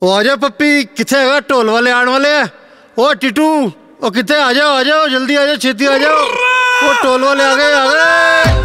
ओ आजा पप्पी, किथे है ढोल वाले आने वाले है। ओ टिटू, ओ किथे, आ जाओ जल्दी आ जाओ, छेती आ जाओ। ओ ढोल वाले आ गए।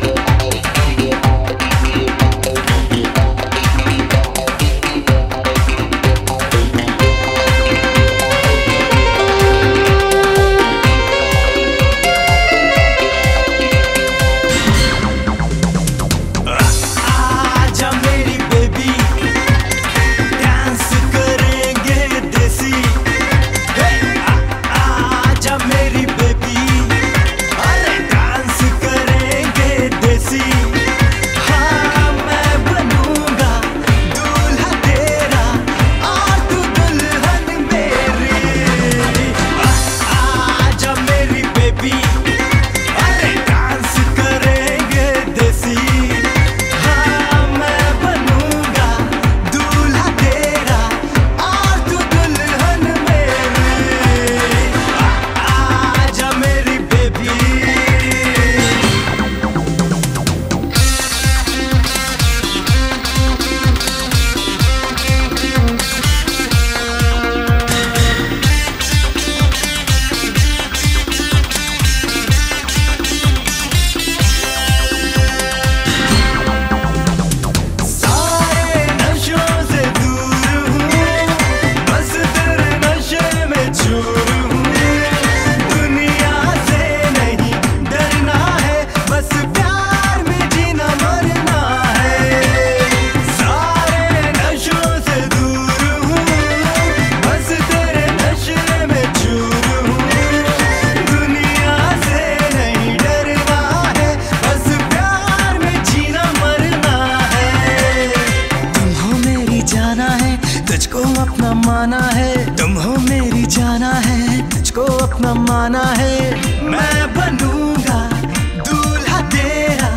तुझको अपना माना है, तुम हो मेरी जाना है, तुझको अपना माना है। मैं बनूंगा दूल्हा तेरा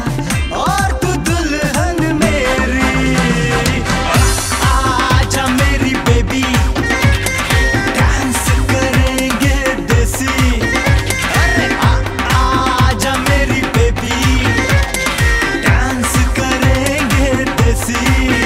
और तू दुल्हन मेरी। आजा मेरी बेबी, डांस करेंगे देसी। आजा मेरी बेबी, डांस करेंगे देसी।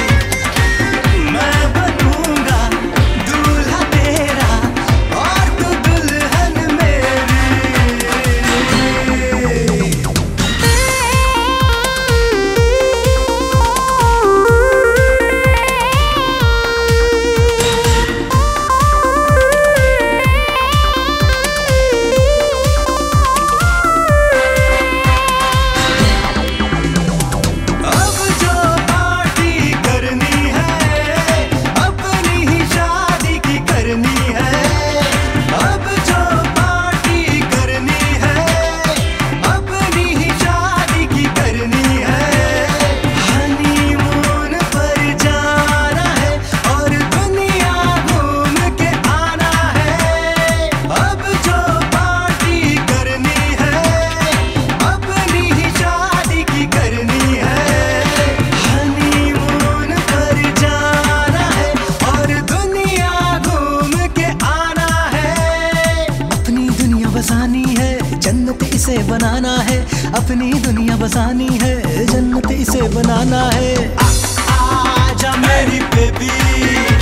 बसानी है जन्नत इसे बनाना है, अपनी दुनिया बसानी है, जन्नत इसे बनाना है। आजा मेरी बेबी।